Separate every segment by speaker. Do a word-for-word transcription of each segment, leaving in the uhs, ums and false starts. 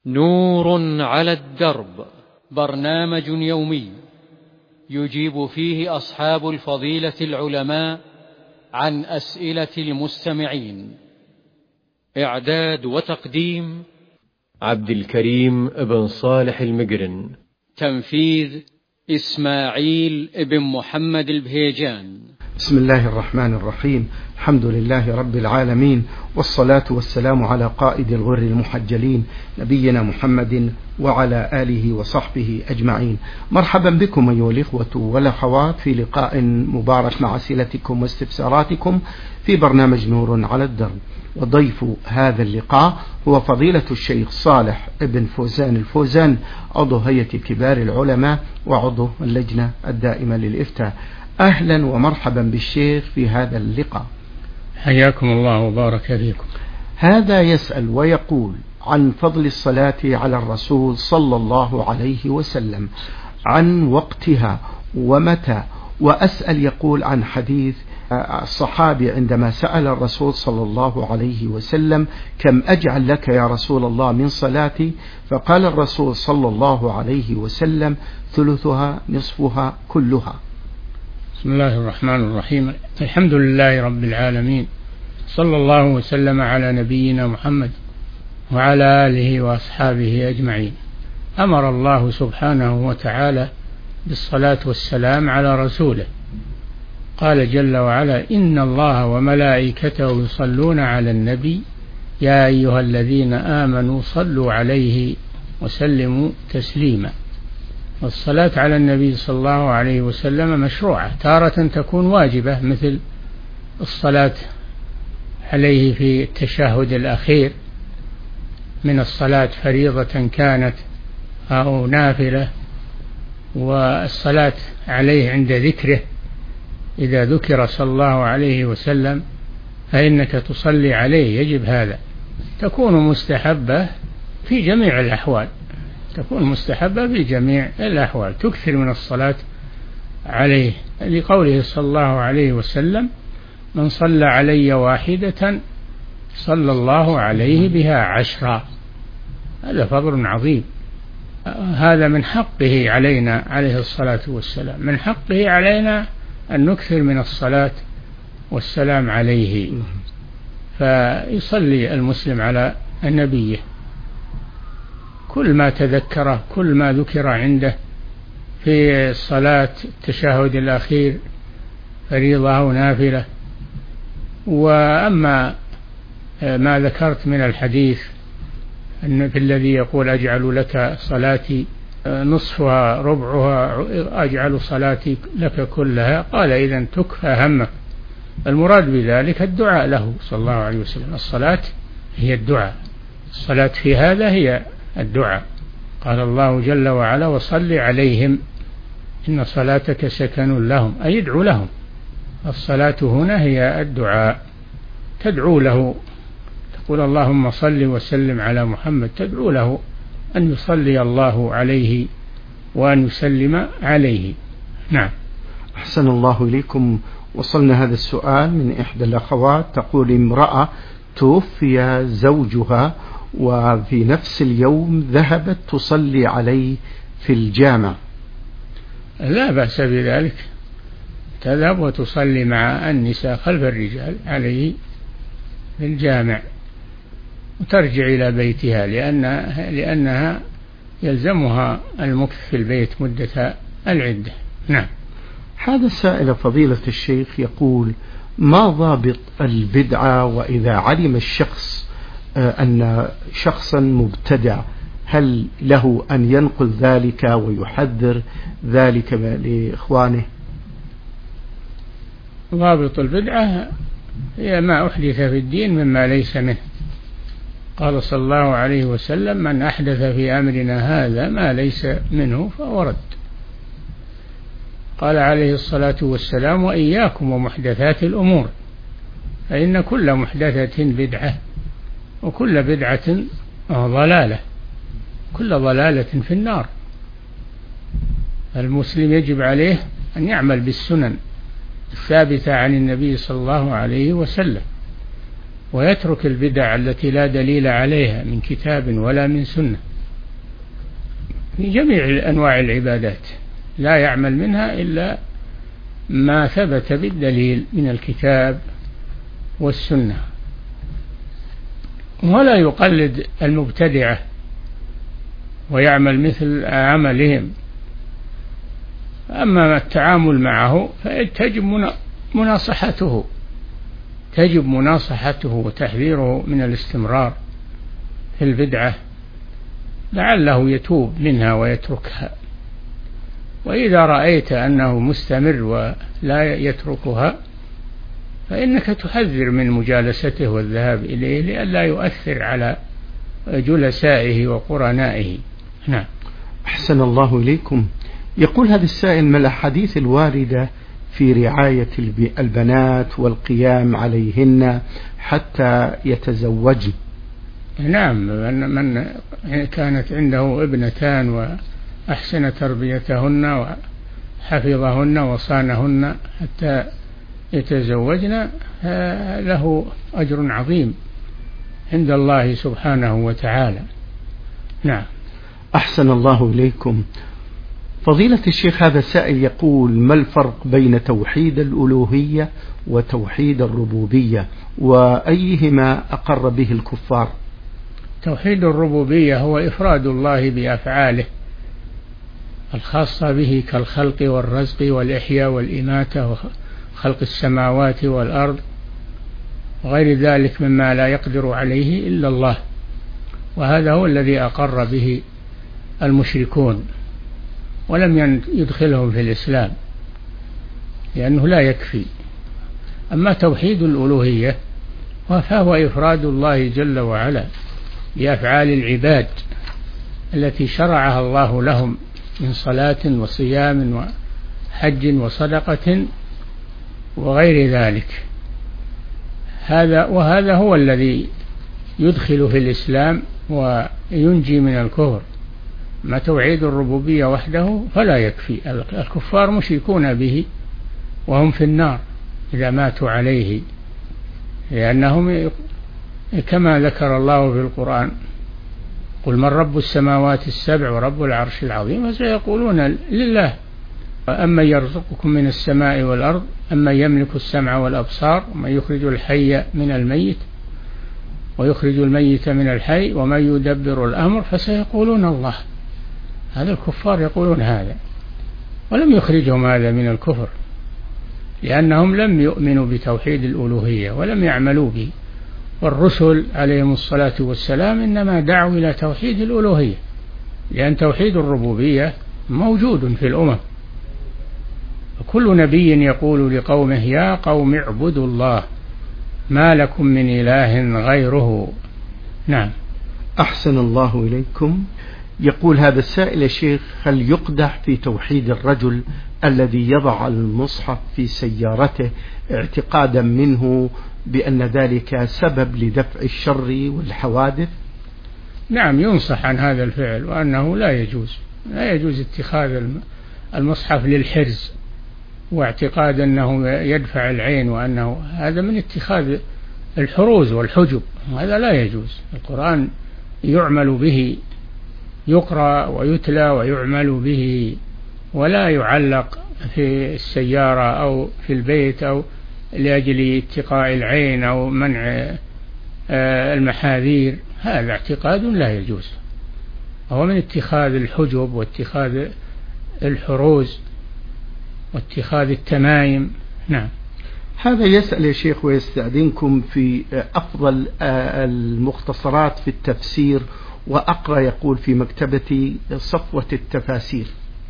Speaker 1: نور على الدرب، برنامج يومي يجيب فيه أصحاب الفضيلة العلماء عن أسئلة المستمعين. إعداد وتقديم
Speaker 2: عبد الكريم بن صالح المقرن.
Speaker 1: تنفيذ إسماعيل بن محمد البهيجان.
Speaker 3: بسم الله الرحمن الرحيم. الحمد لله رب العالمين، والصلاة والسلام على قائد الغر المحجلين نبينا محمد وعلى آله وصحبه أجمعين. مرحبا بكم أيها الإخوة والأخوات في لقاء مبارك مع أسئلتكم واستفساراتكم في برنامج نور على الدرب. وضيف هذا اللقاء هو فضيلة الشيخ صالح ابن فوزان الفوزان، عضو هيئة كبار العلماء وعضو اللجنة الدائمة للإفتاء. أهلا ومرحبا بالشيخ في هذا اللقاء.
Speaker 4: حياكم الله وبارك فيكم.
Speaker 3: هذا يسأل ويقول عن فضل الصلاة على الرسول صلى الله عليه وسلم، عن وقتها ومتى، وأسأل يقول عن حديث الصحابي عندما سأل الرسول صلى الله عليه وسلم: كم أجعل لك يا رسول الله من صلاتي؟ فقال الرسول صلى الله عليه وسلم: ثلثها نصفها كلها.
Speaker 4: بسم الله الرحمن الرحيم. الحمد لله رب العالمين، صلى الله وسلم على نبينا محمد وعلى آله وأصحابه أجمعين. أمر الله سبحانه وتعالى بالصلاة والسلام على رسوله، قال جل وعلا: إن الله وملائكته يصلون على النبي يا أيها الذين آمنوا صلوا عليه وسلموا تسليما. والصلاة على النبي صلى الله عليه وسلم مشروعة، تارة تكون واجبة مثل الصلاة عليه في التشهد الأخير من الصلاة، فريضة كانت أو نافلة، والصلاة عليه عند ذكره، إذا ذكر صلى الله عليه وسلم فإنك تصلي عليه، يجب هذا. تكون مستحبة في جميع الأحوال، تكون مستحبة في جميع الأحوال، تكثر من الصلاة عليه، لقوله صلى الله عليه وسلم: من صلى علي واحدة صلى الله عليه بها عشرا. هذا فضل عظيم، هذا من حقه علينا عليه الصلاة والسلام، من حقه علينا أن نكثر من الصلاة والسلام عليه. فيصلي المسلم على نبيه كل ما تذكره، كل ما ذكر عنده في الصلاة، التشهد الأخير فريضة أو نافلة. وأما ما ذكرت من الحديث أن في الذي يقول: أجعل لك صلاتي نصفها ربعها، أجعل صلاتي لك كلها، قال: إذن تكفى همك. المراد بذلك الدعاء له صلى الله عليه وسلم، الصلاة هي الدعاء، الصلاة في هذا هي الدعاء. قال الله جل وعلا: وصل عليهم إن صلاتك سكن لهم، أي يدعو لهم. الصلاة هنا هي الدعاء، تدعو له، تقول: اللهم صل وسلم على محمد، تدعو له أن يصلي الله عليه وأن يسلم عليه. نعم.
Speaker 3: أحسن الله إليكم. وصلنا هذا السؤال من إحدى الأخوات، تقول: امرأة توفي زوجها وفي نفس اليوم ذهبت تصلي عليه في الجامع.
Speaker 4: لا بأس بذلك، تذهب وتصلي مع النساء خلف الرجال عليه في الجامع، وترجع إلى بيتها، لأنها, لأنها يلزمها المكث في البيت مدة العدة. نعم.
Speaker 3: هذا السائل فضيلة الشيخ يقول: ما ضابط البدعة؟ وإذا علم الشخص أن شخصا مبتدع، هل له أن ينقل ذلك ويحذر ذلك لإخوانه؟
Speaker 4: ضابط البدعة هي ما أحدث في الدين مما ليس منه. قال صلى الله عليه وسلم: من أحدث في أمرنا هذا ما ليس منه فهو رد. قال عليه الصلاة والسلام: وإياكم ومحدثات الأمور، فإن كل محدثة بدعة وكل بدعة ضلالة، كل ضلالة في النار. المسلم يجب عليه أن يعمل بالسنن الثابتة عن النبي صلى الله عليه وسلم، ويترك البدع التي لا دليل عليها من كتاب ولا من سنة. في جميع أنواع العبادات، لا يعمل منها إلا ما ثبت بالدليل من الكتاب والسنة، ولا يقلد المبتدعة ويعمل مثل عملهم. أما التعامل معه فتجب مناصحته تجب مناصحته وتحذيره من الاستمرار في البدعة لعله يتوب منها ويتركها. وإذا رأيت أنه مستمر ولا يتركها فإنك تحذر من مجالسته والذهاب إليه لئلا يؤثر على جلسائه وقرنائه. نعم.
Speaker 3: أحسن الله إليكم. يقول هذا السائل: ما الأحاديث الواردة في رعاية البنات والقيام عليهن حتى يتزوجن؟
Speaker 4: نعم، من كانت عنده ابنتان وأحسن تربيتهن وحفظهن وصانهن حتى يتزوجن له أجر عظيم عند الله سبحانه وتعالى. نعم.
Speaker 3: أحسن الله إليكم. فضيلة الشيخ، هذا السائل يقول: ما الفرق بين توحيد الألوهية وتوحيد الربوبية، وأيهما أقر به الكفار؟
Speaker 4: توحيد الربوبية هو إفراد الله بأفعاله الخاصة به كالخلق والرزق والإحياء والإماتة وخلق السماوات والأرض وغير ذلك مما لا يقدر عليه إلا الله، وهذا هو الذي أقر به المشركون ولم يدخلهم في الإسلام لأنه لا يكفي. أما توحيد الألوهية فهو إفراد الله جل وعلا بأفعال العباد التي شرعها الله لهم من صلاة وصيام وحج وصدقة وغير ذلك. هذا وهذا هو الذي يدخل في الإسلام وينجي من الكفر. ما توحيد الربوبية وحده فلا يكفي، الكفار مشركون به وهم في النار إذا ماتوا عليه، لأنهم كما ذكر الله في القرآن: قل من رب السماوات السبع ورب العرش العظيم، فسيقولون لله. أما يرزقكم من السماء والأرض أما يملك السمع والأبصار ومن يخرج الحي من الميت ويخرج الميت من الحي ومن يدبر الأمر، فسيقولون الله. هذا الكفار يقولون هذا، ولم يخرجهم هذا من الكفر لأنهم لم يؤمنوا بتوحيد الألوهية ولم يعملوا به. والرسل عليهم الصلاة والسلام إنما دعوا إلى توحيد الألوهية، لأن توحيد الربوبية موجود في الأمم، وكل نبي يقول لقومه: يا قوم اعبدوا الله ما لكم من إله غيره. نعم.
Speaker 3: أحسن الله إليكم. يقول هذا السائل: يا شيخ، هل يقدح في توحيد الرجل الذي يضع المصحف في سيارته اعتقادا منه بأن ذلك سبب لدفع الشر والحوادث؟
Speaker 4: نعم، ينصح عن هذا الفعل، وأنه لا يجوز لا يجوز اتخاذ المصحف للحرز واعتقاد أنه يدفع العين، وأنه هذا من اتخاذ الحروز والحجب، هذا لا يجوز. القرآن يعمل به، يقرأ ويتلى ويعمل به، ولا يعلق في السيارة أو في البيت أو لأجل اتقاء العين أو منع المحاذير. هذا اعتقاد لا يجوز، هو من اتخاذ الحجب واتخاذ الحروز واتخاذ التمايم. نعم.
Speaker 3: هذا يسأل يا شيخ ويستأذنكم في أفضل المختصرات في التفسير، وأقرأ يقول في مكتبتي صفوة التفاسير.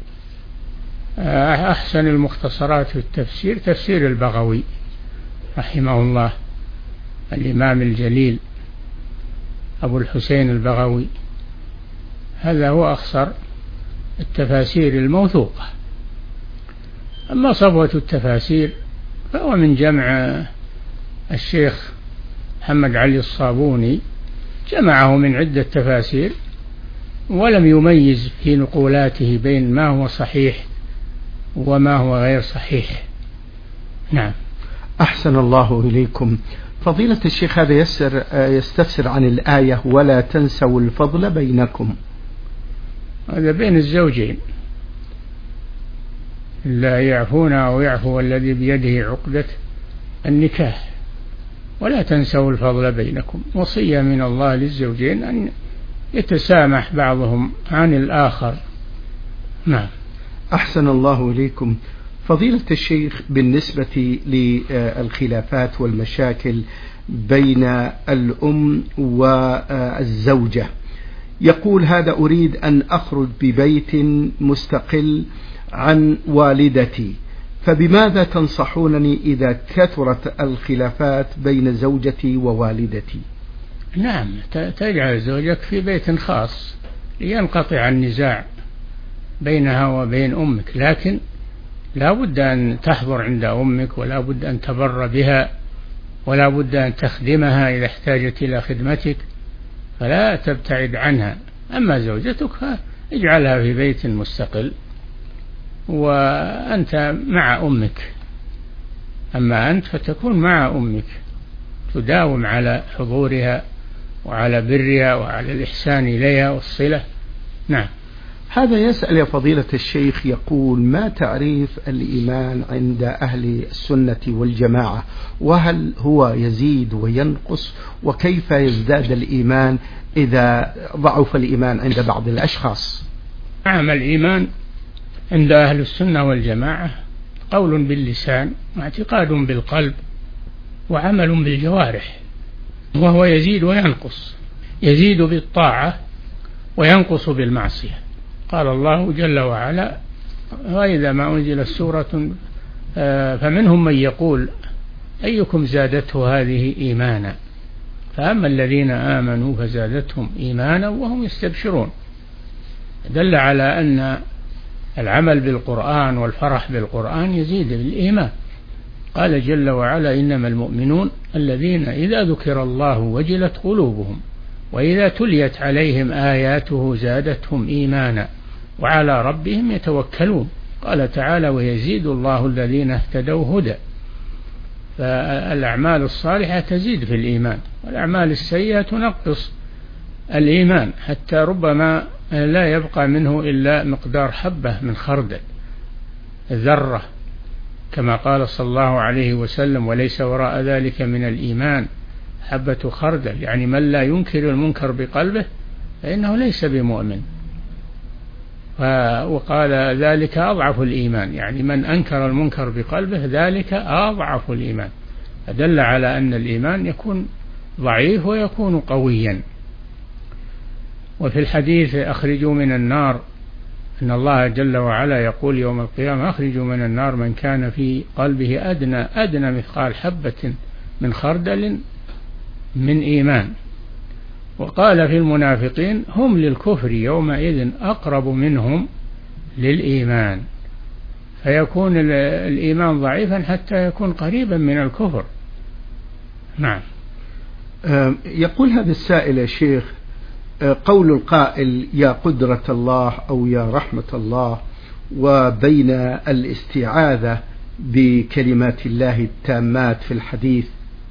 Speaker 4: أحسن المختصرات في التفسير تفسير البغوي رحمه الله، الإمام الجليل أبو الحسين البغوي، هذا هو أخصر التفاسير الموثوقة. أما صفوة التفاسير فهو من جمع الشيخ محمد علي الصابوني، جمعه من عدة تفاسير ولم يميز في نقولاته بين ما هو صحيح وما هو غير صحيح. نعم.
Speaker 3: أحسن الله إليكم. فضيلة الشيخ، هذا يسر يستفسر عن الآية: ولا تنسوا الفضل بينكم.
Speaker 4: هذا بين الزوجين، لا يعفون أو يعفو الذي بيده عقدة النكاح. ولا تنسوا الفضل بينكم، وصية من الله للزوجين أن يتسامح بعضهم عن الآخر. نعم.
Speaker 3: أحسن الله إليكم. فضيلة الشيخ، بالنسبة للخلافات والمشاكل بين الأم والزوجة، يقول هذا: أريد أن أخرج ببيت مستقل عن والدتي، فبماذا تنصحونني إذا كثرت الخلافات بين زوجتي ووالدتي؟
Speaker 4: نعم، تجعل زوجك في بيت خاص لينقطع النزاع بينها وبين أمك، لكن لا بد أن تحضر عند أمك، ولا بد أن تبر بها، ولا بد أن تخدمها إذا احتاجت إلى خدمتك، فلا تبتعد عنها. أما زوجتك فاجعلها في بيت مستقل وأنت مع أمك. أما أنت فتكون مع أمك، تداوم على حضورها وعلى برها وعلى الإحسان إليها والصلة. نعم.
Speaker 3: هذا يسأل يا فضيلة الشيخ، يقول: ما تعريف الإيمان عند أهل السنة والجماعة؟ وهل هو يزيد وينقص؟ وكيف يزداد الإيمان إذا ضعف الإيمان عند بعض الأشخاص؟
Speaker 4: نعم، الإيمان عند أهل السنة والجماعة قول باللسان واعتقاد بالقلب وعمل بالجوارح، وهو يزيد وينقص، يزيد بالطاعة وينقص بالمعصية. قال الله جل وعلا: وإذا ما أنزلت سورة فمنهم من يقول أيكم زادته هذه إيمانا، فأما الذين آمنوا فزادتهم إيمانا وهم يستبشرون. دل على أن العمل بالقرآن والفرح بالقرآن يزيد بالإيمان. قال جل وعلا: إنما المؤمنون الذين إذا ذكر الله وجلت قلوبهم وإذا تليت عليهم آياته زادتهم إيمانا وعلى ربهم يتوكلون. قال تعالى: ويزيد الله الذين اهتدوا هدى. فالأعمال الصالحة تزيد في الإيمان، والأعمال السيئة تنقص الإيمان، حتى ربما لا يبقى منه إلا مقدار حبة من خردل، ذرة، كما قال صلى الله عليه وسلم: وليس وراء ذلك من الإيمان حبة خردل. يعني من لا ينكر المنكر بقلبه فإنه ليس بمؤمن. وقال: ذلك أضعف الإيمان، يعني من أنكر المنكر بقلبه ذلك أضعف الإيمان. فدل على أن الإيمان يكون ضعيف ويكون قويا. وفي الحديث: أخرجوا من النار، إن الله جل وعلا يقول يوم القيامة: أخرجوا من النار من كان في قلبه أدنى أدنى مثقال حبة من خردل من إيمان. وقال في المنافقين: هم للكفر يومئذ أقرب منهم للإيمان. فيكون الإيمان ضعيفا حتى يكون قريبا من الكفر. نعم.
Speaker 3: يقول هذا السائل يا شيخ: قول القائل يا قدرة الله أو يا رحمة الله، وبين الاستعاذة بكلمات الله التامات في الحديث.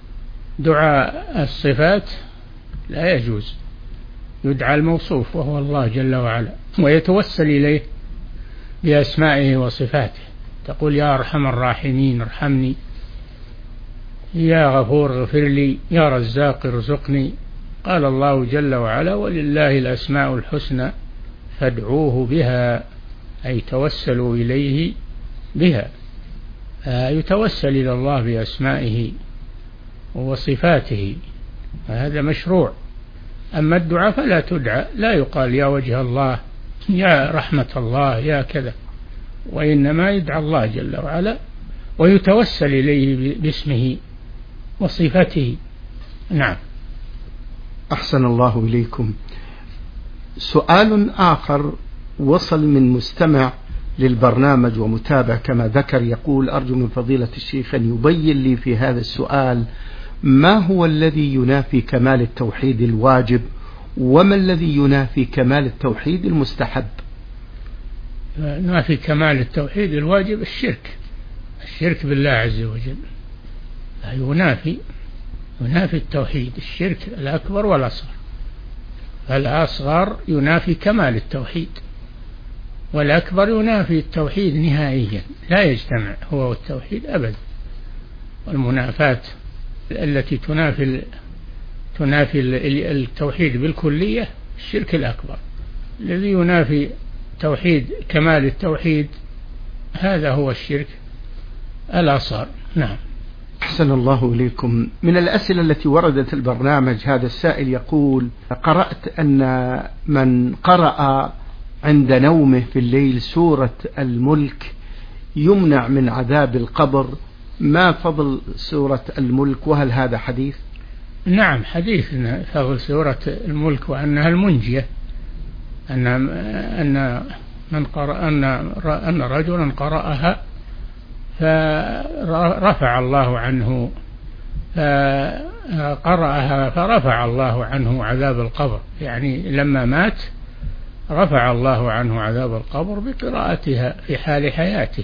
Speaker 4: دعاء الصفات لا يجوز، يدعى الموصوف وهو الله جل وعلا، ويتوسل إليه بأسمائه وصفاته. تقول: يا أرحم الراحمين ارحمني، يا غفور اغفر لي، يا رزاق ارزقني. قال الله جل وعلا: ولله الأسماء الحسنى فادعوه بها، أي توسلوا إليه بها. يتوسل إلى الله بأسمائه وصفاته، هذا مشروع. أما الدعاء فلا تدعى، لا يقال يا وجه الله، يا رحمة الله، يا كذا، وإنما يدعى الله جل وعلا ويتوسل إليه باسمه وصفته. نعم.
Speaker 3: أحسن الله إليكم. سؤال آخر وصل من مستمع للبرنامج ومتابع كما ذكر، يقول: أرجو من فضيلة الشيخ أن يبين لي في هذا السؤال ما هو الذي ينافي كمال التوحيد الواجب، وما الذي ينافي كمال التوحيد المستحب؟
Speaker 4: ينافي كمال التوحيد الواجب الشرك، الشرك بالله عز وجل. ينافي ينافي التوحيد الشرك الأكبر والأصغر. الأصغر ينافي كمال التوحيد والأكبر ينافي التوحيد نهائيا، لا يجتمع هو والتوحيد أبدا. والمنافاة التي تنافي تنافي التوحيد بالكلية الشرك الأكبر. الذي ينافي توحيد كمال التوحيد هذا هو الشرك الأصغر. نعم.
Speaker 3: أحسن الله إليكم. من الأسئلة التي وردت البرنامج هذا السائل يقول: قرأت أن من قرأ عند نومه في الليل سورة الملك يمنع من عذاب القبر، ما فضل سورة الملك وهل هذا حديث؟
Speaker 4: نعم حديث فضل سورة الملك وأنها المنجية، أن أن من قرأ أن أن رجلا قرأها فرفع الله عنه قرأها فرفع الله عنه عذاب القبر، يعني لما مات رفع الله عنه عذاب القبر بقراءتها في حال حياته،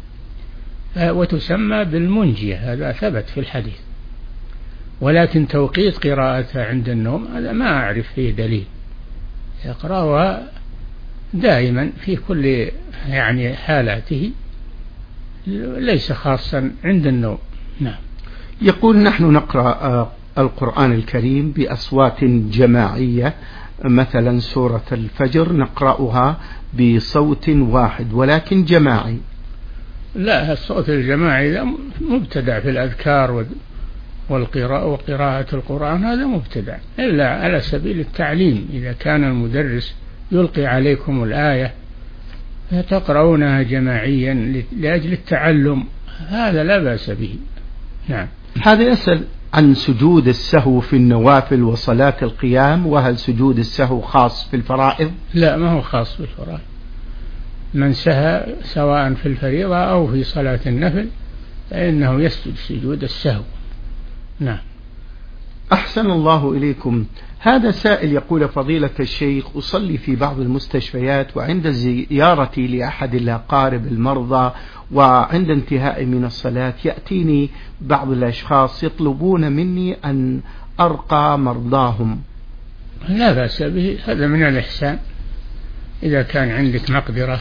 Speaker 4: وتسمى بالمنجية. هذا ثبت في الحديث، ولكن توقيت قراءتها عند النوم هذا ما أعرف فيه دليل. يقرأها دائما في كل يعني حالاته، ليس خاصا عند النوم. نعم.
Speaker 3: يقول: نحن نقرأ القرآن الكريم بأصوات جماعية، مثلا سورة الفجر نقرأها بصوت واحد ولكن جماعي.
Speaker 4: لا، الصوت الجماعي مبتدع في الأذكار والقراءة وقراءة القرآن، هذا مبتدع إلا على سبيل التعليم. إذا كان المدرس يلقي عليكم الآية فتقرؤونها جماعيا لأجل التعلم، هذا لا بأس به. نعم.
Speaker 3: هذا يسأل عن سجود السهو في النوافل وصلاة القيام، وهل سجود السهو خاص في الفرائض؟
Speaker 4: لا، ما هو خاص بالفرائض. من سهى سواء في الفريضة أو في صلاة النفل فإنه يسجد سجود السهو. نعم.
Speaker 3: أحسن الله إليكم. هذا سائل يقول: فضيلة الشيخ، أصلي في بعض المستشفيات، وعند زيارتي لأحد الأقارب المرضى وعند انتهاء من الصلاة يأتيني بعض الأشخاص يطلبون مني أن أرقى مرضاهم.
Speaker 4: لا بأس به، هذا من الإحسان. إذا كان عندك مقدرة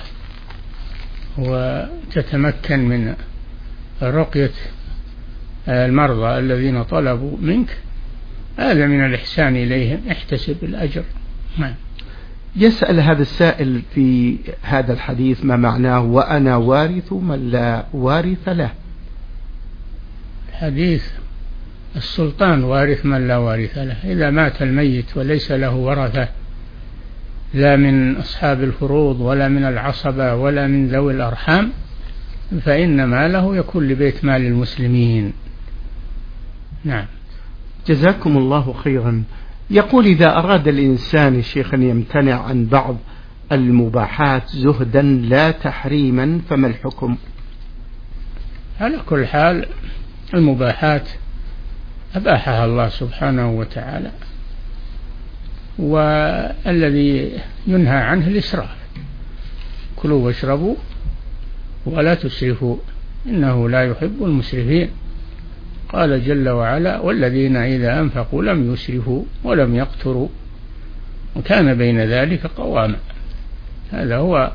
Speaker 4: وتتمكن من رقية المرضى الذين طلبوا منك، هذا من الإحسان إليهم، احتسب الأجر. نعم.
Speaker 3: يسأل هذا السائل في هذا الحديث ما معناه: وأنا وارث من لا وارث له.
Speaker 4: حديث السلطان وارث من لا وارث له. إذا مات الميت وليس له ورثة، لا من أصحاب الفروض ولا من العصبة ولا من ذوي الأرحام، فإن ماله يكون لبيت مال المسلمين. نعم.
Speaker 3: جزاكم الله خيرا. يقول: إذا أراد الإنسان الشيخ أن يمتنع عن بعض المباحات زهدا لا تحريما فما الحكم؟
Speaker 4: على كل حال المباحات أباحها الله سبحانه وتعالى، والذي ينهى عنه الإسراف. كلوا واشربوا ولا تسرفوا إنه لا يحب المسرفين. قال جل وعلا: والذين إذا أنفقوا لم يسرفوا ولم يقتروا وكان بين ذلك قواما. هذا هو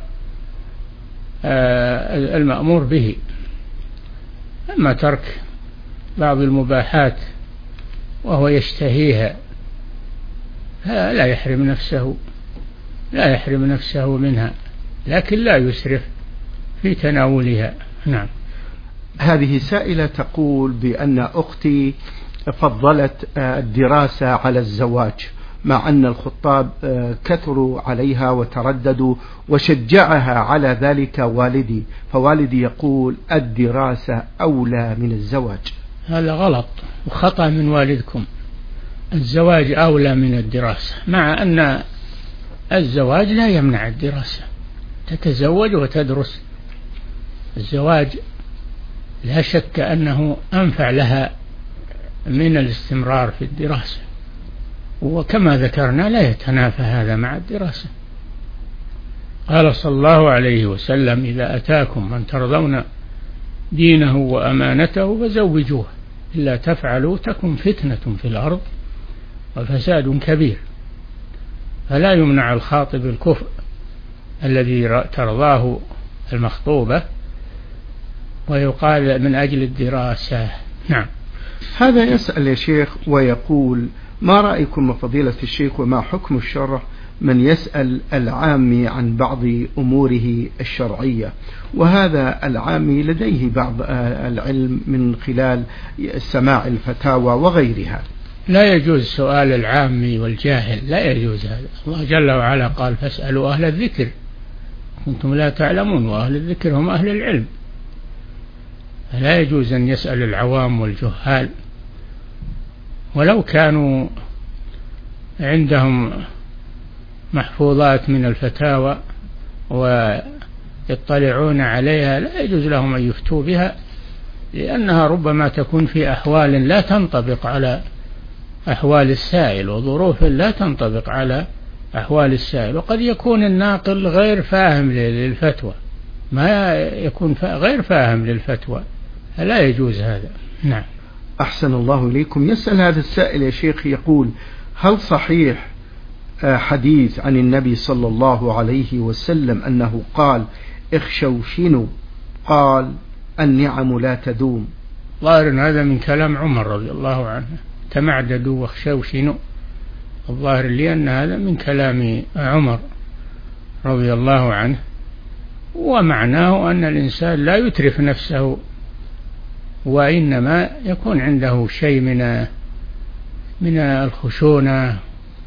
Speaker 4: المأمور به. أما ترك بعض المباحات وهو يشتهيها لا يحرم نفسه لا يحرم نفسه منها، لكن لا يسرف في تناولها. نعم.
Speaker 3: هذه سائلة تقول بأن أختي فضلت الدراسة على الزواج، مع أن الخطاب كثروا عليها وترددوا، وشجعها على ذلك والدي، فوالدي يقول الدراسة أولى من الزواج.
Speaker 4: هذا غلط وخطأ من والدكم. الزواج أولى من الدراسة، مع أن الزواج لا يمنع الدراسة، تتزوج وتدرس. الزواج لا شك أنه أنفع لها من الاستمرار في الدراسة، وكما ذكرنا لا يتنافى هذا مع الدراسة. قال صلى الله عليه وسلم: إذا أتاكم من ترضون دينه وأمانته فزوجوه، إلا تفعلوا تكن فتنة في الأرض وفساد كبير. فلا يمنع الخاطب الكفء الذي ترضاه المخطوبة، ويقال من أجل الدراسة. نعم.
Speaker 3: هذا يسأل يا شيخ ويقول: ما رأيكم فضيلة الشيخ، وما حكم الشرع من يسأل العامي عن بعض أموره الشرعية، وهذا العامي لديه بعض العلم من خلال سماع الفتاوى وغيرها؟
Speaker 4: لا يجوز سؤال العامي والجاهل، لا يجوز هذا. الله جل وعلا قال: فاسألوا أهل الذكر كنتم لا تعلمون، وأهل الذكر هم أهل العلم. لا يجوز أن يسأل العوام والجهال، ولو كانوا عندهم محفوظات من الفتاوى ويطلعون عليها، لا يجوز لهم أن يفتوا بها، لأنها ربما تكون في أحوال لا تنطبق على أحوال السائل، وظروف لا تنطبق على أحوال السائل، وقد يكون الناقل غير فاهم للفتوى، ما يكون غير فاهم للفتوى، لا يجوز هذا. نعم.
Speaker 3: أحسن الله إليكم. يسأل هذا السائل يا شيخ يقول: هل صحيح حديث عن النبي صلى الله عليه وسلم أنه قال: اخشوشنوا، قال: النعم لا تدوم؟
Speaker 4: ظاهر هذا من كلام عمر رضي الله عنه، تمعددوا واخشوشنوا. الظاهر لي أن هذا من كلام عمر رضي الله عنه، ومعناه أن الإنسان لا يترف نفسه، وإنما يكون عنده شيء من من الخشونة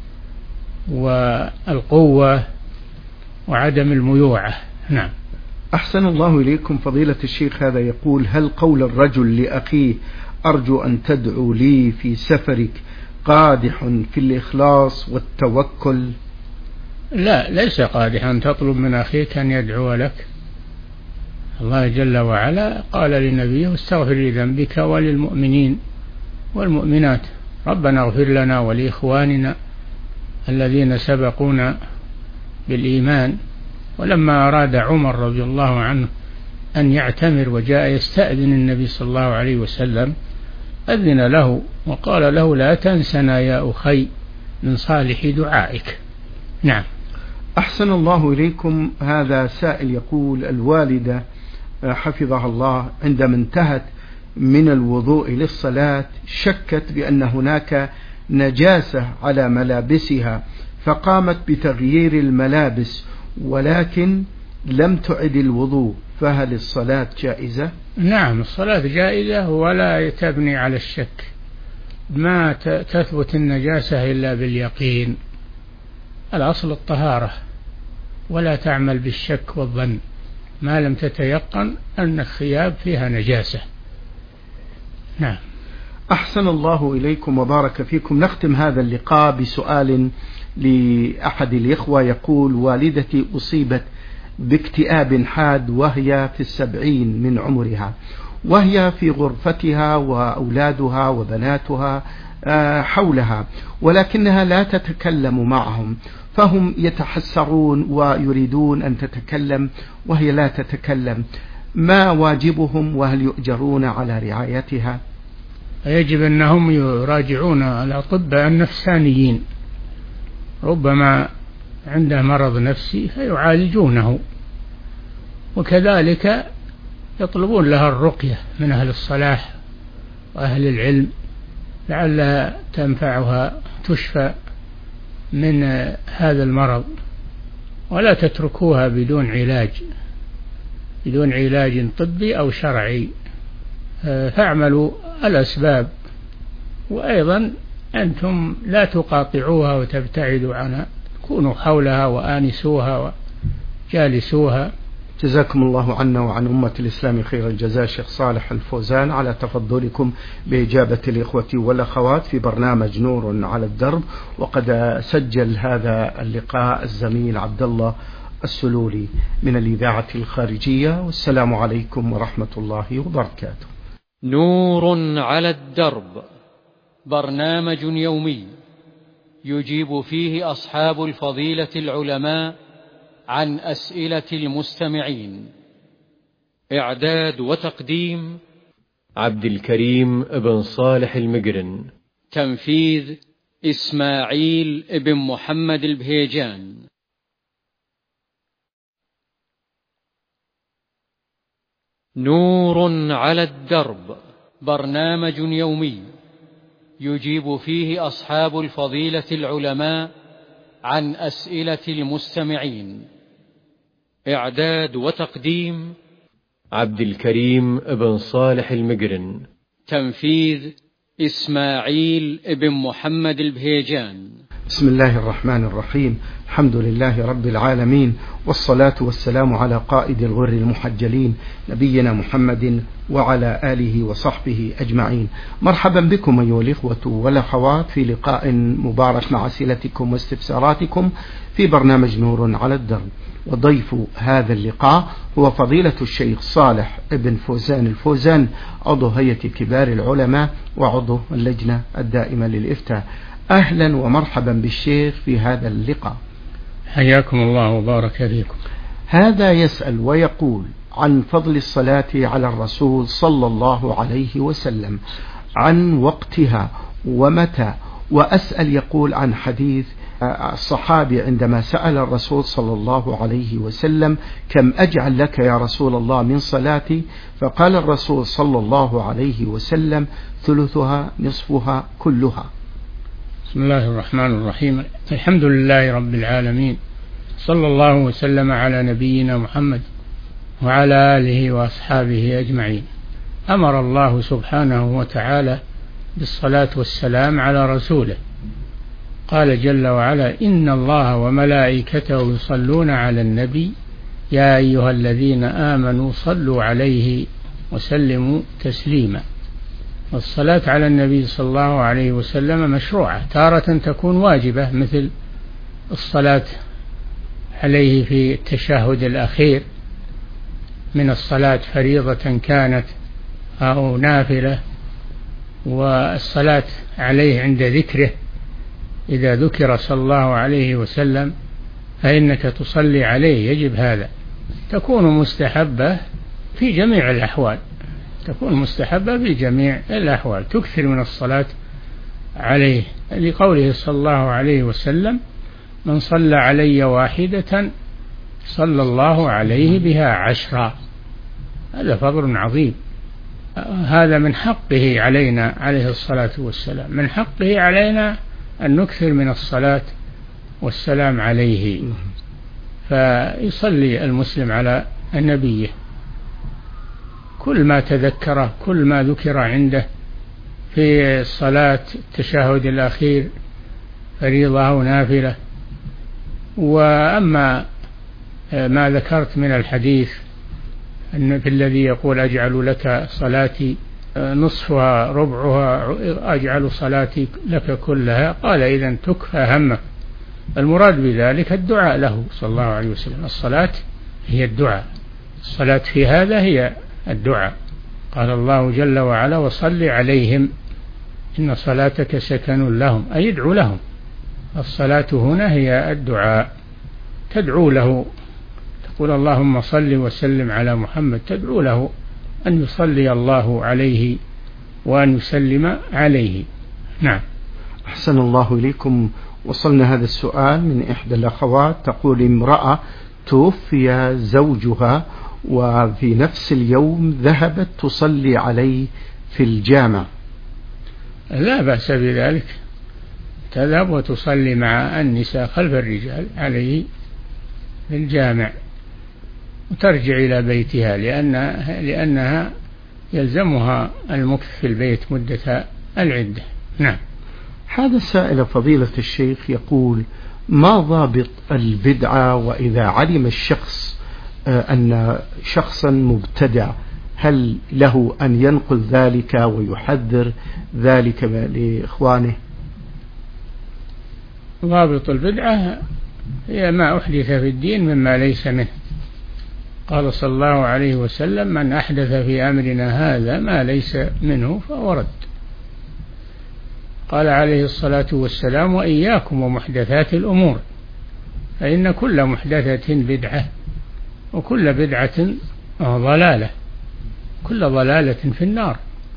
Speaker 4: والقوة وعدم الميوعة. نعم.
Speaker 3: أحسن الله إليكم فضيلة الشيخ. هذا يقول: هل قول الرجل لأخيه: أرجو أن تدعو لي في سفرك، قادح في الإخلاص والتوكل؟
Speaker 4: لا، ليس قادحا أن تطلب من أخيك أن يدعو لك. الله جل وعلا قال لنبيه: استغفر لذنبك وللمؤمنين والمؤمنات، ربنا اغفر لنا ولإخواننا الذين سبقونا بالإيمان. ولما أراد عمر رضي الله عنه أن يعتمر وجاء يستأذن النبي صلى الله عليه وسلم، أذن له وقال له: لا تنسنا يا أخي من صالح دعائك. نعم.
Speaker 3: أحسن الله إليكم. هذا سائل يقول: الوالدة حفظها الله عندما انتهت من الوضوء للصلاة شكت بأن هناك نجاسة على ملابسها، فقامت بتغيير الملابس ولكن لم تعد الوضوء، فهل الصلاة جائزة؟
Speaker 4: نعم، الصلاة جائزة، ولا تبني على الشك. ما تثبت النجاسة إلا باليقين، الأصل الطهارة، ولا تعمل بالشك والظن ما لم تتيقن أن الثياب فيها نجاسة. نعم.
Speaker 3: أحسن الله إليكم وبارك فيكم. نختم هذا اللقاء بسؤال لأحد الإخوة يقول: والدتي أصيبت باكتئاب حاد وهي في السبعين من عمرها، وهي في غرفتها وأولادها وبناتها حولها، ولكنها لا تتكلم معهم، فهم يتحسرون ويريدون أن تتكلم وهي لا تتكلم، ما واجبهم وهل يؤجرون على رعايتها؟
Speaker 4: يجب أنهم يراجعون الأطباء النفسانيين، ربما عنده مرض نفسي فيعالجونه، وكذلك يطلبون لها الرقية من أهل الصلاح وأهل العلم لعلها تنفعها تشفى من هذا المرض، ولا تتركوها بدون علاج بدون علاج طبي أو شرعي، فاعملوا الأسباب، وأيضا أنتم لا تقاطعوها وتبتعدوا عنها، كونوا حولها وآنسوها وجالسوها.
Speaker 3: جزاكم الله عنا وعن أمة الإسلام خير الجزاء شيخ صالح الفوزان على تفضلكم بإجابة الإخوة والأخوات في برنامج نور على الدرب. وقد سجل هذا اللقاء الزميل عبد الله السلولي من الإذاعة الخارجية. والسلام عليكم ورحمة الله وبركاته.
Speaker 1: نور على الدرب، برنامج يومي يجيب فيه أصحاب الفضيلة العلماء عن أسئلة المستمعين. إعداد وتقديم
Speaker 2: عبد الكريم بن صالح المقرن.
Speaker 1: تنفيذ إسماعيل بن محمد البهيجان. نور على الدرب، برنامج يومي يجيب فيه أصحاب الفضيلة العلماء عن أسئلة المستمعين. إعداد وتقديم
Speaker 2: عبد الكريم بن صالح المقرن.
Speaker 1: تنفيذ إسماعيل بن محمد البهيجان.
Speaker 3: بسم الله الرحمن الرحيم. الحمد لله رب العالمين، والصلاة والسلام على قائد الغر المحجلين نبينا محمد وعلى آله وصحبه أجمعين. مرحبا بكم أيها الإخوة والأخوات في لقاء مبارك مع أسئلتكم واستفساراتكم في برنامج نور على الدرب. وضيف هذا اللقاء هو فضيلة الشيخ صالح بن فوزان الفوزان، عضو هيئة كبار العلماء وعضو اللجنة الدائمة للإفتاء. أهلا ومرحبا بالشيخ في هذا اللقاء.
Speaker 4: حياكم الله وبارك فيكم.
Speaker 3: هذا يسأل ويقول عن فضل الصلاة على الرسول صلى الله عليه وسلم، عن وقتها ومتى، وأسأل يقول عن حديث الصحابي عندما سأل الرسول صلى الله عليه وسلم: كم أجعل لك يا رسول الله من صلاتي؟ فقال الرسول صلى الله عليه وسلم: ثلثها نصفها كلها.
Speaker 4: بسم الله الرحمن الرحيم. الحمد لله رب العالمين، صلى الله وسلم على نبينا محمد وعلى آله وأصحابه أجمعين. أمر الله سبحانه وتعالى بالصلاة والسلام على رسوله، قال جل وعلا: إن الله وملائكته يصلون على النبي يا أيها الذين آمنوا صلوا عليه وسلموا تسليما. والصلاة على النبي صلى الله عليه وسلم مشروعة، تارة تكون واجبة مثل الصلاة عليه في التشهد الأخير من الصلاة، فريضة كانت أو نافلة، والصلاة عليه عند ذكره إذا ذكر صلى الله عليه وسلم فإنك تصلي عليه، يجب هذا. تكون مستحبة في جميع الأحوال، تكون مستحبة في جميع الأحوال، تكثر من الصلاة عليه، لقوله صلى الله عليه وسلم: من صلى علي واحدة صلى الله عليه بها عشرا. هذا فضل عظيم، هذا من حقه علينا عليه الصلاة والسلام، من حقه علينا أن نكثر من الصلاة والسلام عليه. فيصلي المسلم على النبي كل ما تذكره، كل ما ذكر عنده في الصلاة، التشهد الأخير فريضة أو نافلة. وأما ما ذكرت من الحديث أن في الذي يقول: أجعل لك صلاتي نصفها ربعها، أجعل صلاتي لك كلها، قال: إذن تكفى همك. المراد بذلك الدعاء له صلى الله عليه وسلم. الصلاة هي الدعاء، الصلاة في هذا هي الدعاء. قال الله جل وعلا: وصل عليهم إن صلاتك سكن لهم، أي ادعو لهم. الصلاة هنا هي الدعاء، تدعو له، تقول: اللهم صل وسلم على محمد، تدعو له أن يصلي الله عليه وأن يسلم عليه. نعم.
Speaker 3: أحسن الله إليكم. وصلنا هذا السؤال من إحدى الأخوات، تقول: امرأة توفي زوجها وفي نفس اليوم ذهبت تصلي عليه في الجامع.
Speaker 4: لا بأس بذلك، تذهب وتصلي مع النساء خلف الرجال عليه في الجامع، وترجع إلى بيتها، لأنها, لأنها يلزمها المكث في البيت مدة العدة. نعم.
Speaker 3: هذا السائل فضيلة الشيخ يقول: ما ضابط البدعة؟ وإذا علم الشخص أن شخصا مبتدع، هل له أن ينقل ذلك ويحذر ذلك لإخوانه؟
Speaker 4: ضابط البدعة هي ما أحدث في الدين مما ليس منه. قال صلى الله عليه وسلم: من أحدث في أمرنا هذا ما ليس منه فهو رد. قال عليه الصلاة والسلام: وإياكم ومحدثات الأمور، فإن كل محدثة بدعة وكل بدعة ضلالة، كل ضلالة في النار.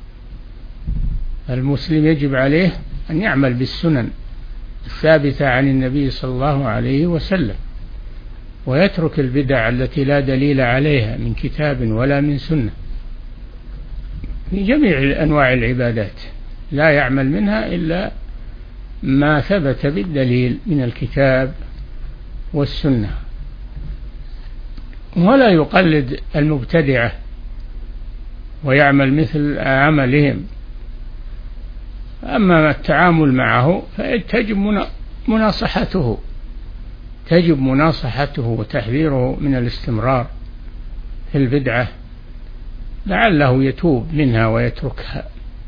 Speaker 4: المسلم يجب عليه أن يعمل بالسنن الثابتة عن النبي صلى الله عليه وسلم، ويترك البدع التي لا دليل عليها من كتاب ولا من سنة. في جميع أنواع العبادات، لا يعمل منها إلا ما ثبت بالدليل من الكتاب والسنة، ولا يقلد المبتدعة ويعمل مثل عملهم. أما التعامل معه فتجب مناصحته تجب مناصحته وتحذيره من الاستمرار في البدعة لعله يتوب منها ويتركها.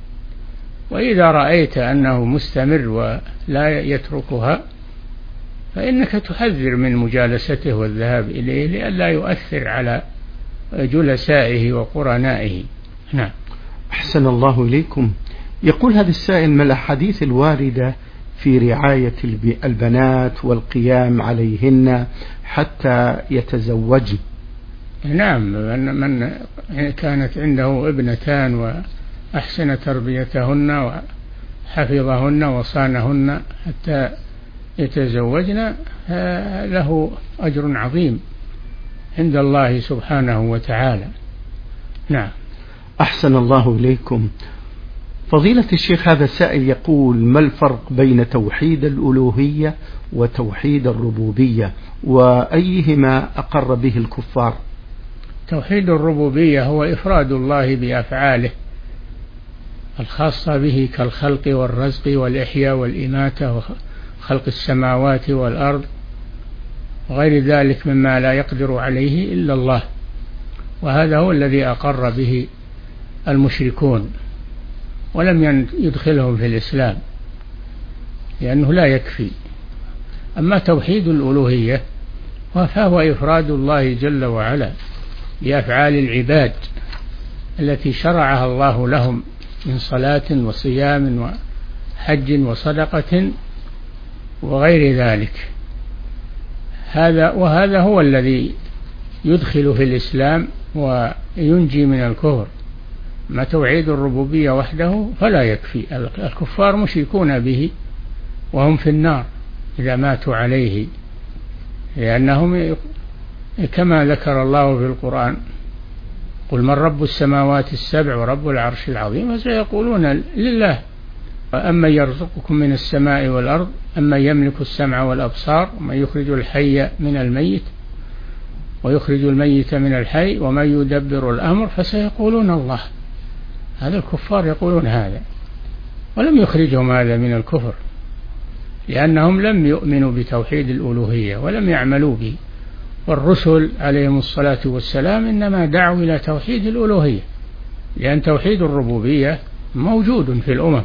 Speaker 4: وإذا رأيت أنه مستمر ولا يتركها فإنك تحذر من مجالسته والذهاب إليه لئلا يؤثر على جلسائه وقرنائه. نعم.
Speaker 3: أحسن الله إليكم. يقول هذا السائل: ما الأحاديث الواردة في رعاية البنات والقيام عليهن حتى يتزوجن؟
Speaker 4: نعم، من كانت عنده ابنتان وأحسن تربيتهن وحفظهن وصانهن حتى يتزوجن له أجر عظيم عند الله سبحانه وتعالى. نعم.
Speaker 3: أحسن الله إليكم. فضيلة الشيخ، هذا السائل يقول: ما الفرق بين توحيد الألوهية وتوحيد الربوبية، وأيهما أقر به الكفار؟
Speaker 4: توحيد الربوبية هو إفراد الله بأفعاله الخاصة به كالخلق والرزق والإحياء والإماتة وخلق السماوات والأرض وغير ذلك مما لا يقدر عليه إلا الله، وهذا هو الذي أقر به المشركون ولم يدخلهم في الإسلام لأنه لا يكفي. أما توحيد الألوهية فهو إفراد الله جل وعلا بأفعال العباد التي شرعها الله لهم من صلاة وصيام وحج وصدقة وغير ذلك. هذا وهذا هو الذي يدخل في الإسلام وينجي من الكفر. ما توحيد الربوبية وحده فلا يكفي، الكفار مشركون به وهم في النار إذا ماتوا عليه، لأنهم كما ذكر الله في القرآن: قل من رب السماوات السبع ورب العرش العظيم، فسيقولون لله. أما يرزقكم من السماء والأرض، أما يملك السمع والأبصار، ومن يخرج الحي من الميت ويخرج الميت من الحي ومن يدبر الأمر، فسيقولون الله. هذا الكفار يقولون هذا، ولم يخرجهم هذا من الكفر لأنهم لم يؤمنوا بتوحيد الألوهية ولم يعملوا به. والرسل عليهم الصلاة والسلام إنما دعوا إلى توحيد الألوهية، لأن توحيد الربوبية موجود في الأمم،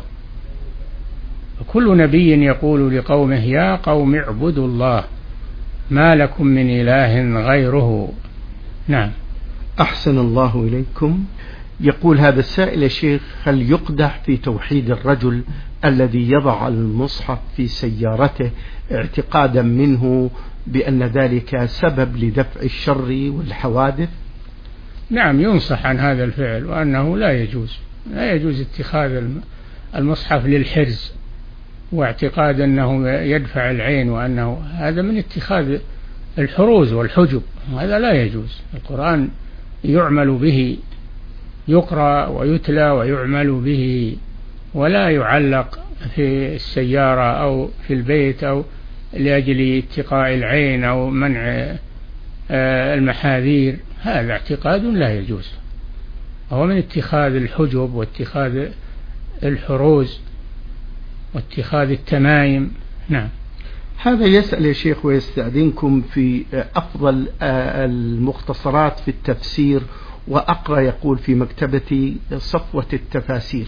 Speaker 4: وكل نبي يقول لقومه: يا قوم اعبدوا الله ما لكم من إله غيره. نعم.
Speaker 3: أحسن الله إليكم. يقول هذا السائل: يا شيخ، هل يقدح في توحيد الرجل الذي يضع المصحف في سيارته اعتقادا منه بأن ذلك سبب لدفع الشر والحوادث؟
Speaker 4: نعم، ينصح عن هذا الفعل وأنه لا يجوز لا يجوز اتخاذ المصحف للحرز واعتقاد أنه يدفع العين، وأنه هذا من اتخاذ الحروز والحجب، هذا لا يجوز. القرآن يعمل به، يقرأ ويتلى ويعمل به، ولا يعلق في السيارة أو في البيت أو لأجل اتقاء العين أو منع المحاذير. هذا اعتقاد لا يجوز، هو من اتخاذ الحجب واتخاذ الحروز واتخاذ التمايم. نعم.
Speaker 3: هذا يسأل يا شيخ ويستأذنكم في أفضل المختصرات في التفسير، وأقرأ يقول في مكتبتي صفوة التفاسير.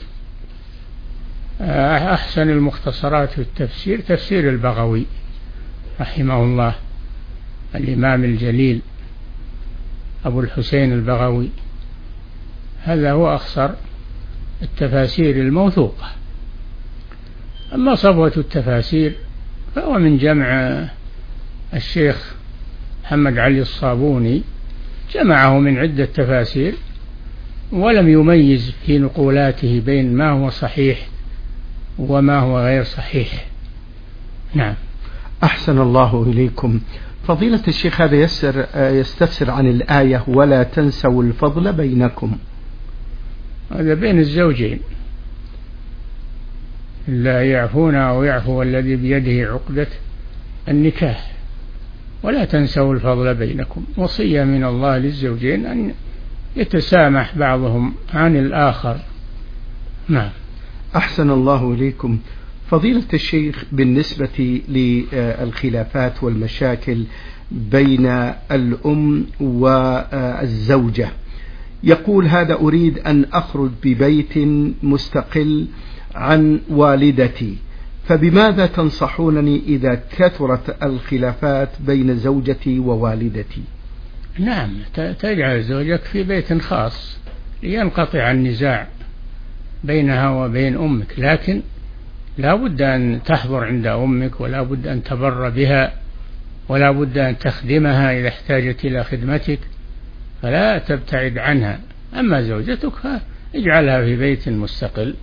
Speaker 4: أحسن المختصرات في التفسير تفسير البغوي رحمه الله، الإمام الجليل أبو الحسين البغوي، هذا هو أخصر التفاسير الموثوقة. أما صفوة التفاسير فهو من جمع الشيخ محمد علي الصابوني، جمعه من عدة تفاسير ولم يميز في نقولاته بين ما هو صحيح وما هو غير صحيح. نعم.
Speaker 3: أحسن الله إليكم. فضيلة الشيخ، هذا يسر يستفسر عن الآية: ولا تنسوا الفضل بينكم.
Speaker 4: هذا بين الزوجين، لا يعفون أو يعفو الذي بيده عقدة النكاح. ولا تنسوا الفضل بينكم، وصية من الله للزوجين أن يتسامح بعضهم عن الآخر. نعم.
Speaker 3: أحسن الله إليكم. فضيلة الشيخ، بالنسبة للخلافات والمشاكل بين الأم والزوجة، يقول هذا: أريد أن أخرج ببيت مستقل عن والدتي، فبماذا تنصحونني إذا كثرت الخلافات بين زوجتي ووالدتي؟
Speaker 4: نعم، تجعل زوجك في بيت خاص لينقطع النزاع بينها وبين أمك، لكن لا بد أن تحضر عند أمك، ولا بد أن تبر بها، ولا بد أن تخدمها إذا احتاجت إلى خدمتك، فلا تبتعد عنها. أما زوجتك فاجعلها في بيت مستقل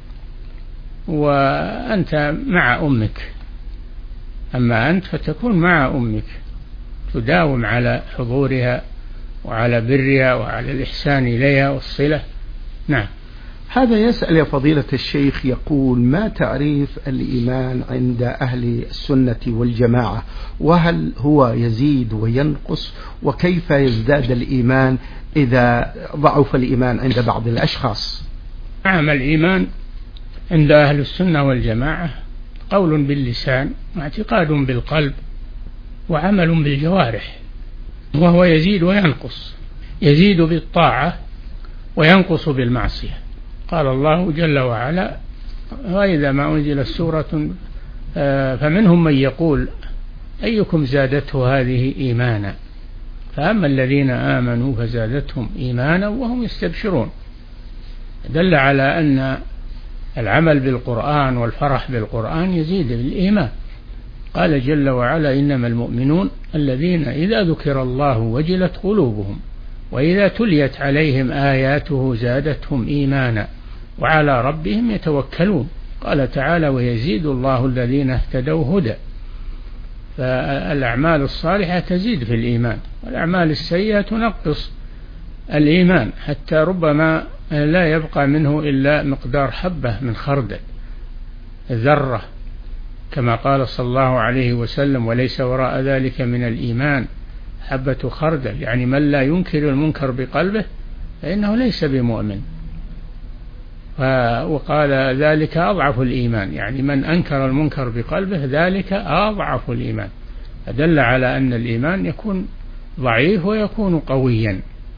Speaker 4: وأنت مع أمك. أما أنت فتكون مع أمك، تداوم على حضورها وعلى برها وعلى الإحسان إليها والصلة. نعم.
Speaker 3: هذا يسأل يا فضيلة الشيخ، يقول: ما تعريف الإيمان عند أهل السنة والجماعة؟ وهل هو يزيد وينقص؟ وكيف يزداد الإيمان إذا ضعف الإيمان عند بعض الأشخاص؟
Speaker 4: نعم، الإيمان عند أهل السنة والجماعة قول باللسان واعتقاد بالقلب وعمل بالجوارح، وهو يزيد وينقص، يزيد بالطاعة وينقص بالمعصية. قال الله جل وعلا: وإذا ما أنزلت سورة فمنهم من يقول أيكم زادته هذه إيمانا، فأما الذين آمنوا فزادتهم إيمانا وهم يستبشرون. دل على أن العمل بالقرآن والفرح بالقرآن يزيد بالإيمان. قال جل وعلا: إنما المؤمنون الذين إذا ذكر الله وجلت قلوبهم وإذا تليت عليهم آياته زادتهم إيمانا وعلى ربهم يتوكلون. قال تعالى: ويزيد الله الذين اهتدوا هدى. فالأعمال الصالحة تزيد في الإيمان، والأعمال السيئة تنقص الإيمان، حتى ربما لا يبقى منه إلا مقدار حبة من خردل، ذرة، كما قال صلى الله عليه وسلم: وليس وراء ذلك من الإيمان حبة خردل. يعني من لا ينكر المنكر بقلبه فإنه ليس بمؤمن. وقال: ذلك أضعف الإيمان، يعني من أنكر المنكر بقلبه ذلك أضعف الإيمان. فدل على أن الإيمان يكون ضعيف ويكون قويا.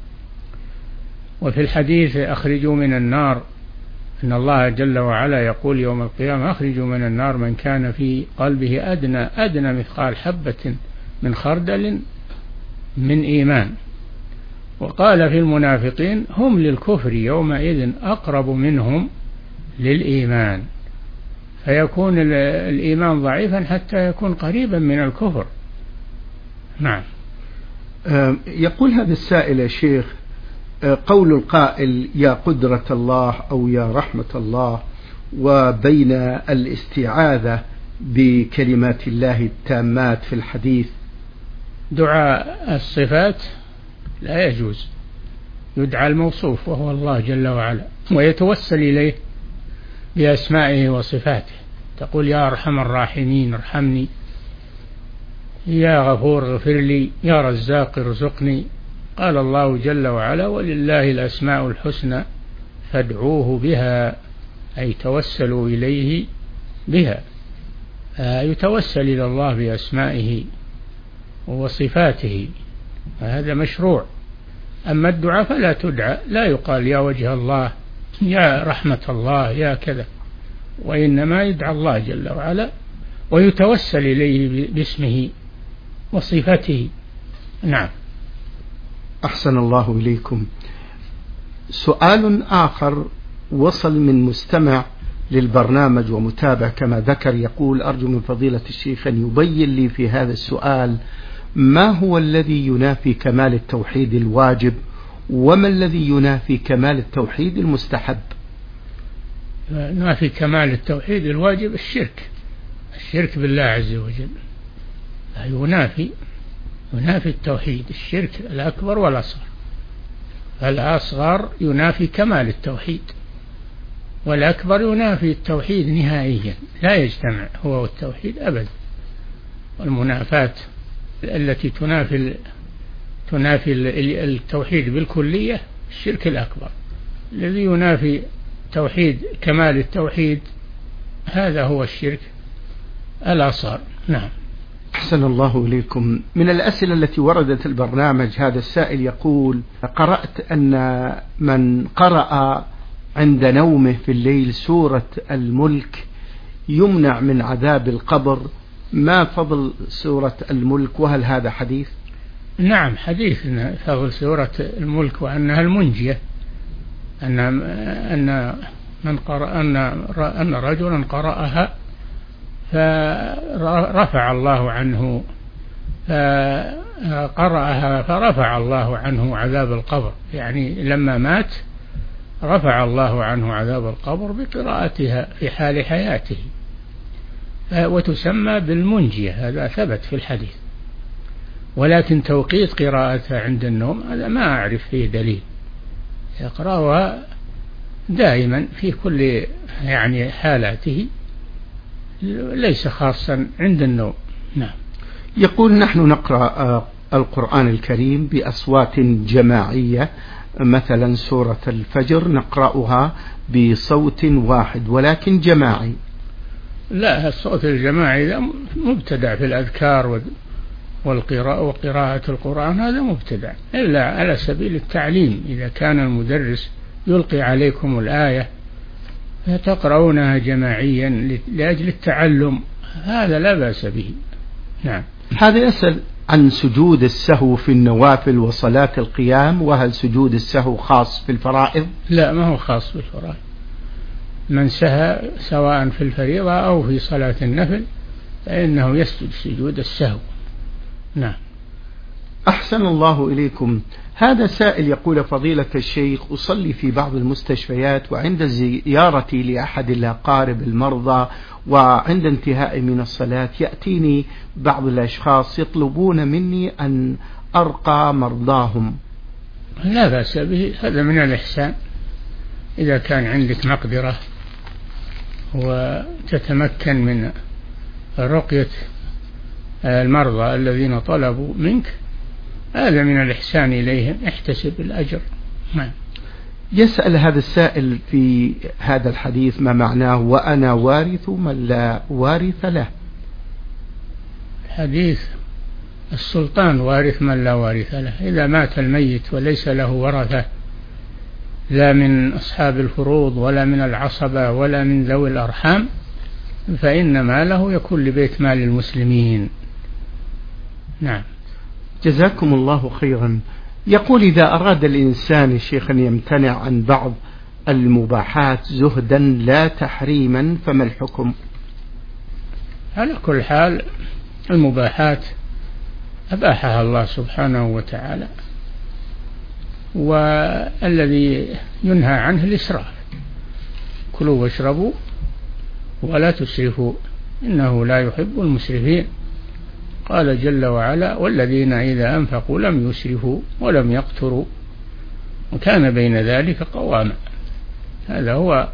Speaker 4: وفي الحديث: أخرجوا من النار، إن الله جل وعلا يقول يوم القيامة: أخرجوا من النار من كان في قلبه أدنى أدنى مثقال حبة من خردل من إيمان. وقال في المنافقين: هم للكفر يومئذ أقرب منهم للإيمان. فيكون الإيمان ضعيفا حتى يكون قريبا من الكفر. نعم.
Speaker 3: يقول هذا السائل يا شيخ: قول القائل يا قدرة الله أو يا رحمة الله، وبين الاستعاذة بكلمات الله التامات في الحديث.
Speaker 4: دعاء الصفات لا يجوز، يدعى الموصوف وهو الله جل وعلا، ويتوسل إليه بأسمائه وصفاته. تقول: يا أرحم الراحمين ارحمني، يا غفور اغفر لي، يا رزاق ارزقني. قال الله جل وعلا: ولله الأسماء الحسنى فادعوه بها، أي توسلوا إليه بها. يتوسل إلى الله بأسمائه وصفاته، هذا مشروع. أما الدعاء فلا تدعى، لا يقال يا وجه الله، يا رحمة الله، يا كذا، وإنما يدعى الله جل وعلا ويتوسل إليه باسمه وصفته. نعم.
Speaker 3: أحسن الله إليكم. سؤال آخر وصل من مستمع للبرنامج ومتابع كما ذكر، يقول: أرجو من فضيلة الشيخ أن يبين لي في هذا السؤال ما هو الذي ينافي كمال التوحيد الواجب، وما الذي ينافي كمال التوحيد المستحب؟
Speaker 4: ينافي كمال التوحيد الواجب الشرك، الشرك بالله عز وجل. ينافي ينافي التوحيد، الشرك الأكبر والأصغر. الأصغر ينافي كمال التوحيد، والأكبر ينافي التوحيد نهائيا، لا يجتمع هو والتوحيد أبدا. والمنافاة التي تنافي تنافي التوحيد بالكلية الشرك الأكبر. الذي ينافي توحيد كمال التوحيد هذا هو الشرك الأصغر. نعم.
Speaker 3: أحسن الله إليكم. من الأسئلة التي وردت البرنامج هذا السائل يقول: قرأت أن من قرأ عند نومه في الليل سورة الملك يمنع من عذاب القبر، ما فضل سورة الملك وهل هذا حديث؟
Speaker 4: نعم حديث فضل سورة الملك وأنها المنجية، أن أن من قرأ أن أن رجلا قرأها فرفع الله عنه قرأها فرفع الله عنه عذاب القبر، يعني لما مات رفع الله عنه عذاب القبر بقراءتها في حال حياته، وتسمى بالمنجية. هذا ثبت في الحديث، ولكن توقيت قراءتها عند النوم هذا ما أعرف فيه دليل. يقرأها دائما في كل يعني حالاته، ليس خاصا عند النوم. نعم.
Speaker 3: يقول: نحن نقرأ القرآن الكريم بأصوات جماعية، مثلا سورة الفجر نقرأها بصوت واحد ولكن جماعي.
Speaker 4: لا، الصوت الجماعي ذا مبتدع في الأذكار والقراءة وقراءة القرآن، هذا مبتدع إلا على سبيل التعليم. إذا كان المدرس يلقي عليكم الآية فتقرؤونها جماعيا لأجل التعلم هذا لا بأس به. نعم.
Speaker 3: هذا يسأل عن سجود السهو في النوافل وصلاة القيام، وهل سجود السهو خاص في الفرائض؟
Speaker 4: لا، ما هو خاص في الفرائض. من سهى سواء في الفريضة أو في صلاة النفل فإنه يسجد سجود السهو. نعم.
Speaker 3: أحسن الله إليكم. هذا سائل يقول: فضيلة الشيخ، أصلي في بعض المستشفيات وعند زيارتي لأحد الأقارب المرضى وعند انتهاء من الصلاة يأتيني بعض الأشخاص يطلبون مني أن أرقى مرضاهم.
Speaker 4: لا بأس به، هذا من الإحسان. إذا كان عندك مقدرة وتتمكن من رقية المرضى الذين طلبوا منك هذا من الإحسان إليهم، احتسب الأجر. نعم.
Speaker 3: يسأل هذا السائل في هذا الحديث ما معناه: وأنا وارث من لا وارث له.
Speaker 4: الحديث السلطان وارث من لا وارث له. إذا مات الميت وليس له ورثة لا من أصحاب الفروض ولا من العصبة ولا من ذوي الأرحام فإن ماله يكون لبيت مال المسلمين. نعم.
Speaker 3: جزاكم الله خيرا. يقول: إذا أراد الإنسان الشيخ أن يمتنع عن بعض المباحات زهدا لا تحريما فما الحكم؟
Speaker 4: على كل حال المباحات أباحها الله سبحانه وتعالى، والذي ينهى عنه الإسراف. كلوا واشربوا ولا تسرفوا إنه لا يحب المسرفين. قال جل وعلا: والذين إذا أنفقوا لم يسرفوا ولم يقتروا وكان بين ذلك قواما. هذا هو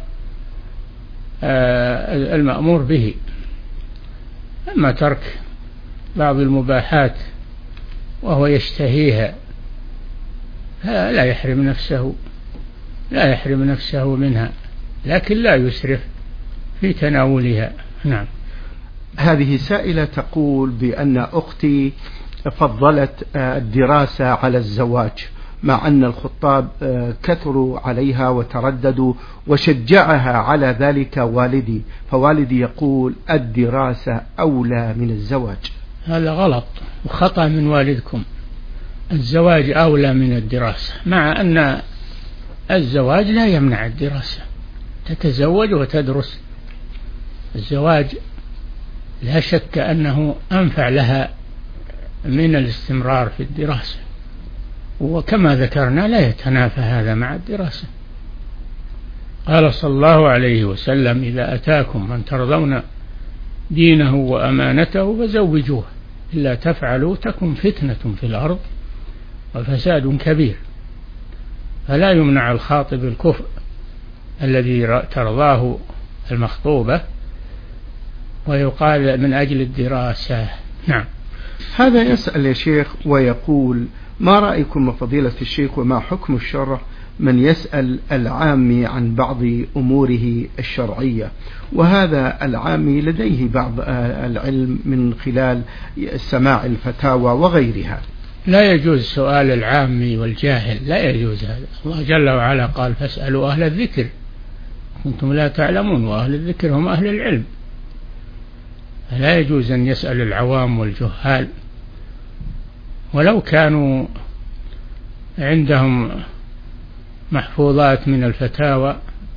Speaker 4: المأمور به. أما ترك بعض المباحات وهو يشتهيها لا يحرم نفسه لا يحرم نفسه منها، لكن لا يسرف في تناولها. نعم.
Speaker 3: هذه سائلة تقول بأن أختي فضلت الدراسة على الزواج، مع أن الخطاب كثروا عليها وترددوا وشجعها على ذلك والدي، فوالدي يقول الدراسة أولى من الزواج.
Speaker 4: هذا غلط وخطأ من والدكم. الزواج أولى من الدراسة، مع أن الزواج لا يمنع الدراسة، تتزوج وتدرس. الزواج لا شك أنه أنفع لها من الاستمرار في الدراسة، وكما ذكرنا لا يتنافى هذا مع الدراسة. قال صلى الله عليه وسلم: إذا أتاكم من ترضون دينه وأمانته فزوجوه، إلا تفعلوا تكن فتنة في الأرض وفساد كبير. فلا يمنع الخاطب الكفء الذي ترضاه المخطوبة، ويقال من أجل الدراسة. نعم.
Speaker 3: هذا يسأل يا شيخ ويقول: ما رأيكم فضيلة الشيخ، وما حكم الشرع من يسأل العامي عن بعض أموره الشرعية، وهذا العامي لديه بعض العلم من خلال سماع الفتاوى وغيرها؟
Speaker 4: لا يجوز سؤال العامي والجاهل، لا يجوز هذا. الله جل وعلا قال: فاسألوا أهل الذكر كنتم لا تعلمون، وأهل الذكر هم أهل العلم. لا يجوز أن يسأل العوام والجهال، ولو كانوا عندهم محفوظات من الفتاوى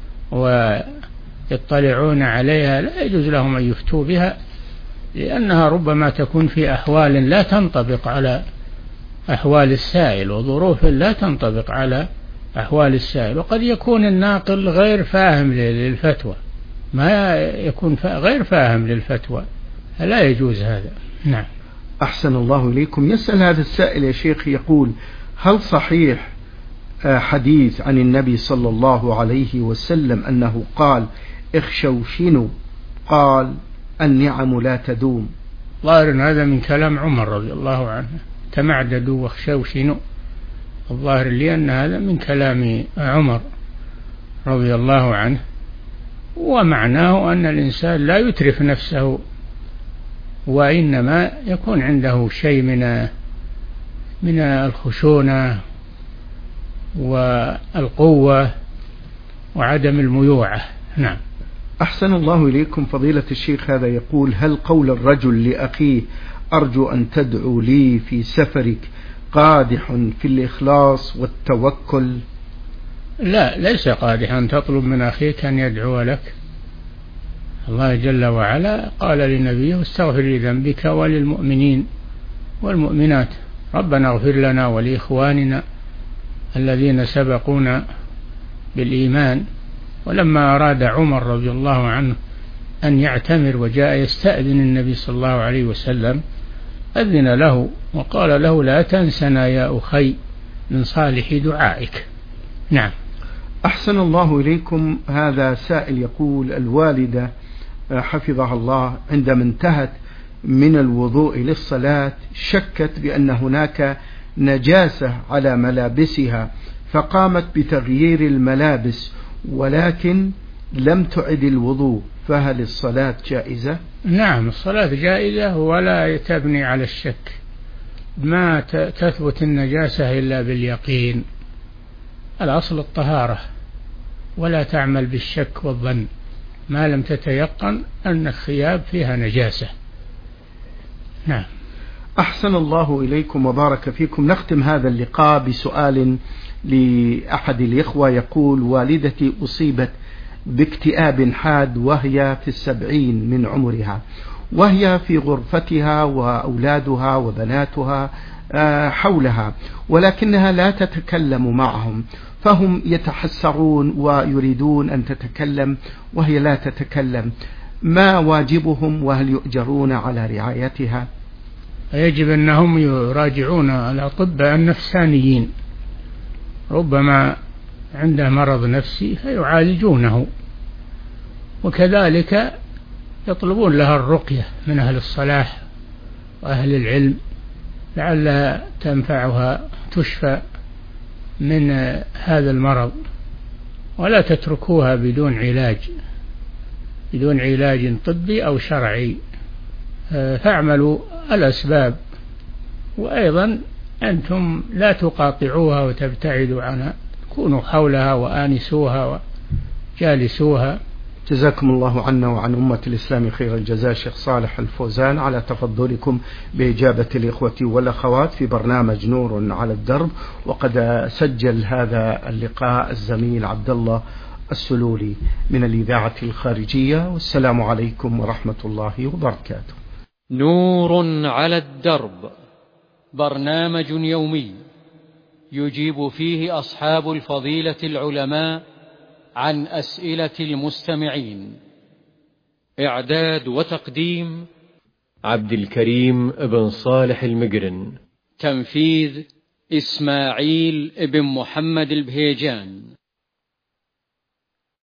Speaker 4: ويطلعون عليها لا يجوز لهم أن يفتوا بها، لأنها ربما تكون في أحوال لا تنطبق على أحوال السائل، وظروف لا تنطبق على أحوال السائل، وقد يكون الناقل غير فاهم للفتوى، ما يكون غير فاهم للفتوى، لا يجوز هذا. نعم.
Speaker 3: أحسن الله إليكم. يسأل هذا السائل يا شيخ يقول: هل صحيح حديث عن النبي صلى الله عليه وسلم أنه قال: اخشوشنوا، قال: النعم لا تدوم؟
Speaker 4: ظاهر هذا من كلام عمر رضي الله عنه، تمعددوا واخشوشنوا، الظاهر لي أن هذا من كلام عمر رضي الله عنه، ومعناه أن الإنسان لا يترف نفسه، وإنما يكون عنده شيء من من الخشونة والقوة وعدم الميوعة. نعم.
Speaker 3: أحسن الله إليكم فضيلة الشيخ. هذا يقول: هل قول الرجل لأخيه: أرجو أن تدعو لي في سفرك، قادح في الإخلاص والتوكل؟
Speaker 4: لا، ليس قادحا أن تطلب من أخيك أن يدعو لك. الله جل وعلا قال لنبيه: استغفر لذنبك وللمؤمنين والمؤمنات، ربنا اغفر لنا ولإخواننا الذين سبقونا بالإيمان. ولما أراد عمر رضي الله عنه أن يعتمر وجاء يستأذن النبي صلى الله عليه وسلم، أذن له وقال له: لا تنسنا يا أخي من صالح دعائك. نعم.
Speaker 3: أحسن الله إليكم. هذا سائل يقول: الوالدة حفظها الله عندما انتهت من الوضوء للصلاة شكت بأن هناك نجاسة على ملابسها، فقامت بتغيير الملابس ولكن لم تعد الوضوء، فهل الصلاة جائزة؟
Speaker 4: نعم، الصلاة جائزة ولا تبني على الشك، ما تثبت النجاسة إلا باليقين. الأصل الطهارة، ولا تعمل بالشك والظن ما لم تتيقن أن الثياب فيها نجاسة. نعم.
Speaker 3: أحسن الله إليكم وبارك فيكم. نختم هذا اللقاء بسؤال لأحد الإخوة يقول: والدتي أصيبت باكتئاب حاد وهي في السبعين من عمرها، وهي في غرفتها وأولادها وبناتها حولها، ولكنها لا تتكلم معهم، فهم يتحسرون ويريدون أن تتكلم وهي لا تتكلم، ما واجبهم وهل يؤجرون على رعايتها؟
Speaker 4: يجب أنهم يراجعون الأطباء النفسانيين، ربما عنده مرض نفسي فيعالجونه، وكذلك يطلبون لها الرقية من أهل الصلاح وأهل العلم لعلها تنفعها تشفى من هذا المرض، ولا تتركوها بدون علاج بدون علاج طبي أو شرعي، فاعملوا الأسباب، وأيضا أنتم لا تقاطعوها وتبتعدوا عنها، كونوا حولها وآنسوها وجالسوها.
Speaker 3: جزاكم الله عنا وعن أمة الإسلام خير الجزاء شيخ صالح الفوزان على تفضلكم بإجابة الإخوة والأخوات في برنامج نور على الدرب. وقد سجل هذا اللقاء الزميل عبد الله السلولي من الإذاعة الخارجية، والسلام عليكم ورحمة الله وبركاته.
Speaker 1: نور على الدرب، برنامج يومي يجيب فيه أصحاب الفضيلة العلماء عن أسئلة المستمعين. إعداد وتقديم
Speaker 2: عبد الكريم بن صالح المقرن.
Speaker 1: تنفيذ إسماعيل بن محمد البهيجان.